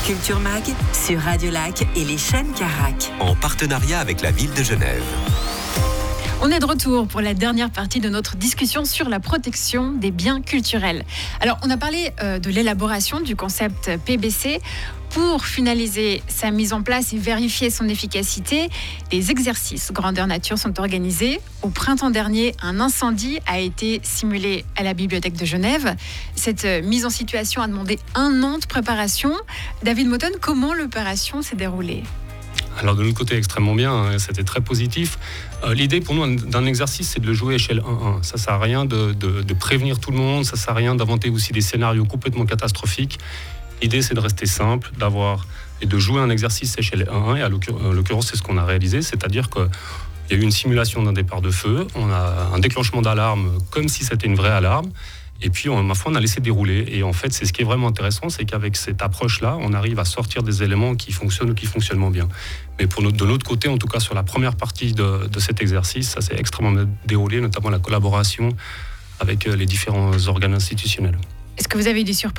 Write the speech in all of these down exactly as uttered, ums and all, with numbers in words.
Culture Mag sur Radio Lac et les chaînes Carac. En partenariat avec la ville de Genève. On est de retour pour la dernière partie de notre discussion sur la protection des biens culturels. Alors, on a parlé euh, de l'élaboration du concept P B C. Pour finaliser sa mise en place et vérifier son efficacité, les exercices grandeur nature sont organisés. Au printemps dernier, un incendie a été simulé à la Bibliothèque de Genève. Cette mise en situation a demandé un an de préparation. David Motton, comment l'opération s'est déroulée ? Alors de notre côté, extrêmement bien, c'était très positif. Euh, l'idée pour nous d'un exercice, c'est de le jouer à échelle un un. Ça ne sert à rien de, de, de prévenir tout le monde, ça ne sert à rien d'inventer aussi des scénarios complètement catastrophiques. L'idée, c'est de rester simple, d'avoir et de jouer un exercice à échelle un un. Et à l'occurrence, c'est ce qu'on a réalisé, c'est-à-dire qu'il y a eu une simulation d'un départ de feu, on a un déclenchement d'alarme comme si c'était une vraie alarme. Et puis, on, ma foi, on a laissé dérouler. Et en fait, c'est ce qui est vraiment intéressant, c'est qu'avec cette approche-là, on arrive à sortir des éléments qui fonctionnent ou qui fonctionnent moins bien. Mais pour notre, de l'autre côté, en tout cas sur la première partie de, de cet exercice, ça s'est extrêmement bien déroulé, notamment la collaboration avec les différents organes institutionnels. Est-ce que vous avez eu des surprises ?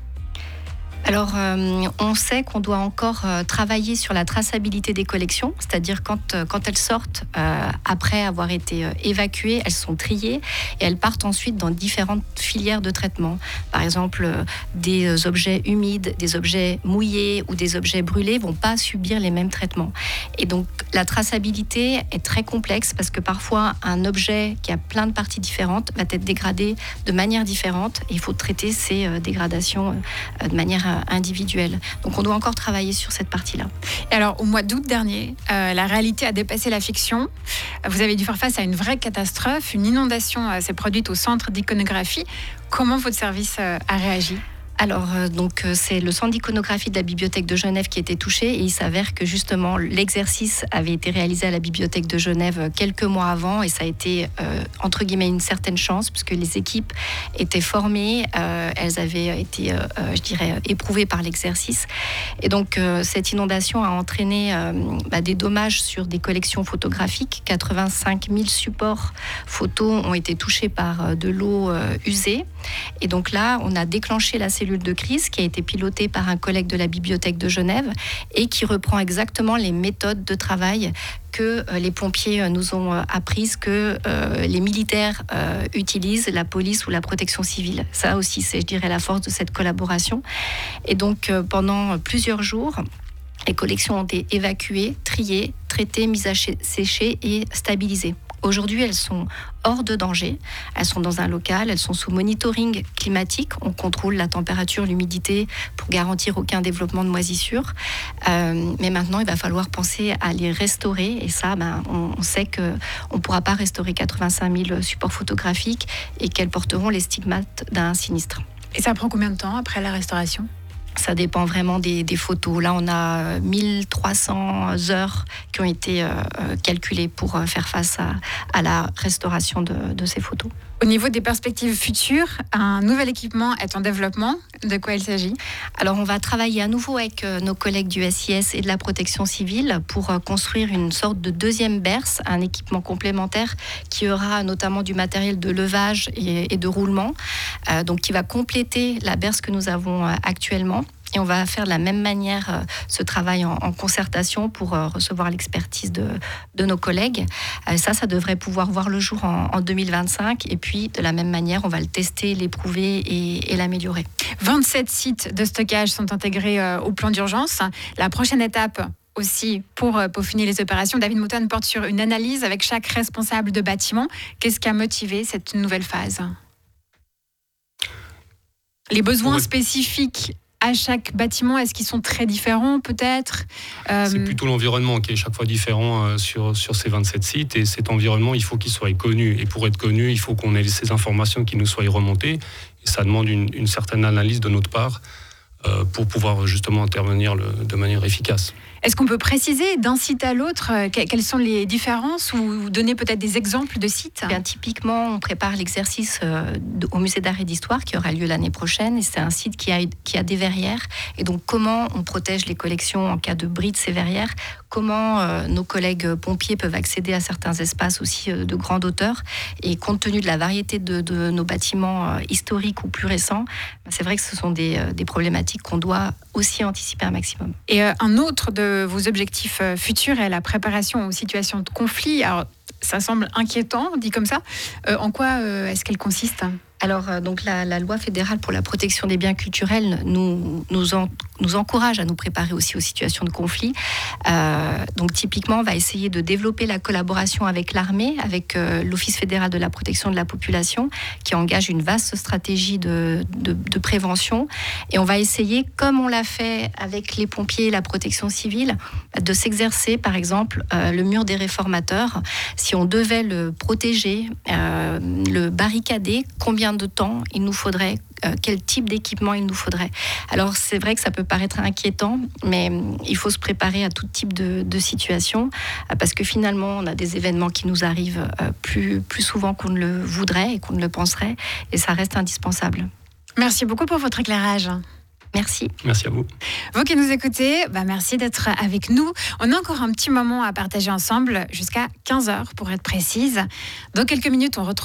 Alors, euh, on sait qu'on doit encore euh, travailler sur la traçabilité des collections, c'est-à-dire quand, euh, quand elles sortent, euh, après avoir été euh, évacuées, elles sont triées et elles partent ensuite dans différentes filières de traitement. Par exemple, euh, des objets humides, des objets mouillés ou des objets brûlés ne vont pas subir les mêmes traitements. Et donc, la traçabilité est très complexe parce que parfois, un objet qui a plein de parties différentes va être dégradé de manière différente et il faut traiter ces euh, dégradations euh, de manière individuelle. Donc on doit encore travailler sur cette partie-là. Et alors au mois d'août dernier, euh, la réalité a dépassé la fiction. Vous avez dû faire face à une vraie catastrophe. Une inondation euh, s'est produite au centre d'iconographie. Comment votre service euh, a réagi ? Alors, euh, donc, euh, c'est le centre d'iconographie de la Bibliothèque de Genève qui a été touché et il s'avère que justement l'exercice avait été réalisé à la Bibliothèque de Genève quelques mois avant et ça a été euh, entre guillemets une certaine chance puisque les équipes étaient formées, euh, elles avaient été, euh, je dirais, éprouvées par l'exercice et donc euh, cette inondation a entraîné euh, bah, des dommages sur des collections photographiques. quatre-vingt-cinq mille supports photos ont été touchés par euh, de l'eau euh, usée et donc là, on a déclenché la cellule de crise qui a été pilotée par un collègue de la Bibliothèque de Genève et qui reprend exactement les méthodes de travail que les pompiers nous ont apprises, que euh, les militaires euh, utilisent, la police ou la protection civile. Ça aussi, c'est, je dirais, la force de cette collaboration. Et donc, euh, pendant plusieurs jours, les collections ont été évacuées, triées, traitées, mises à sécher et stabilisées. Aujourd'hui, elles sont hors de danger. Elles sont dans un local, elles sont sous monitoring climatique. On contrôle la température, l'humidité pour garantir aucun développement de moisissure. Euh, mais maintenant, il va falloir penser à les restaurer. Et ça, ben, on, on sait qu'on ne pourra pas restaurer quatre-vingt-cinq mille supports photographiques et qu'elles porteront les stigmates d'un sinistre. Et ça prend combien de temps après la restauration ? Ça dépend vraiment des, des photos. Là, on a mille trois cents heures qui ont été euh, calculées pour faire face à, à la restauration de, de ces photos. Au niveau des perspectives futures, un nouvel équipement est en développement. De quoi il s'agit ? Alors, on va travailler à nouveau avec nos collègues du S I S et de la protection civile pour construire une sorte de deuxième berce, un équipement complémentaire qui aura notamment du matériel de levage et, et de roulement, euh, donc qui va compléter la berce que nous avons actuellement. Et on va faire de la même manière euh, ce travail en, en concertation pour euh, recevoir l'expertise de, de nos collègues. Euh, ça, ça devrait pouvoir voir le jour en, en deux mille vingt-cinq. Et puis, de la même manière, on va le tester, l'éprouver et, et l'améliorer. vingt-sept sites de stockage sont intégrés euh, au plan d'urgence. La prochaine étape aussi pour euh, peaufiner les opérations, David Motton porte sur une analyse avec chaque responsable de bâtiment. Qu'est-ce qui a motivé cette nouvelle phase ? Les besoins spécifiques à chaque bâtiment, est-ce qu'ils sont très différents peut-être ? euh... C'est plutôt l'environnement qui est chaque fois différent euh, sur, sur ces vingt-sept sites. Et cet environnement, il faut qu'il soit connu. Et pour être connu, il faut qu'on ait ces informations qui nous soient remontées. Et ça demande une, une certaine analyse de notre part euh, pour pouvoir justement intervenir le, de manière efficace. Est-ce qu'on peut préciser d'un site à l'autre euh, quelles sont les différences ou donner peut-être des exemples de sites ? Bien, typiquement, on prépare l'exercice euh, au musée d'art et d'histoire qui aura lieu l'année prochaine. Et c'est un site qui a, qui a des verrières. Et donc, comment on protège les collections en cas de bris de ces verrières ? Comment euh, nos collègues pompiers peuvent accéder à certains espaces aussi euh, de grande hauteur ? Et compte tenu de la variété de, de nos bâtiments euh, historiques ou plus récents, c'est vrai que ce sont des, euh, des problématiques climatiques qu'on doit aussi anticiper un maximum. Et euh, un autre de vos objectifs euh, futurs est la préparation aux situations de conflit. Alors, ça semble inquiétant, dit comme ça. Euh, en quoi euh, est-ce qu'elle consiste ? Alors, euh, donc la, la loi fédérale pour la protection des biens culturels nous, nous, en, nous encourage à nous préparer aussi aux situations de conflit. Euh, donc, typiquement, on va essayer de développer la collaboration avec l'armée, avec euh, l'Office fédéral de la protection de la population, qui engage une vaste stratégie de, de, de prévention. Et on va essayer, comme on l'a fait avec les pompiers et la protection civile, de s'exercer, par exemple, euh, le mur des réformateurs. Si on devait le protéger, euh, le barricader, combien de temps il nous faudrait, euh, quel type d'équipement il nous faudrait. Alors c'est vrai que ça peut paraître inquiétant, mais il faut se préparer à tout type de, de situation, euh, parce que finalement on a des événements qui nous arrivent euh, plus, plus souvent qu'on ne le voudrait et qu'on ne le penserait, et ça reste indispensable. Merci beaucoup pour votre éclairage. Merci. Merci à vous. Vous qui nous écoutez, bah merci d'être avec nous. On a encore un petit moment à partager ensemble, jusqu'à quinze heures pour être précise. Dans quelques minutes, on retrouve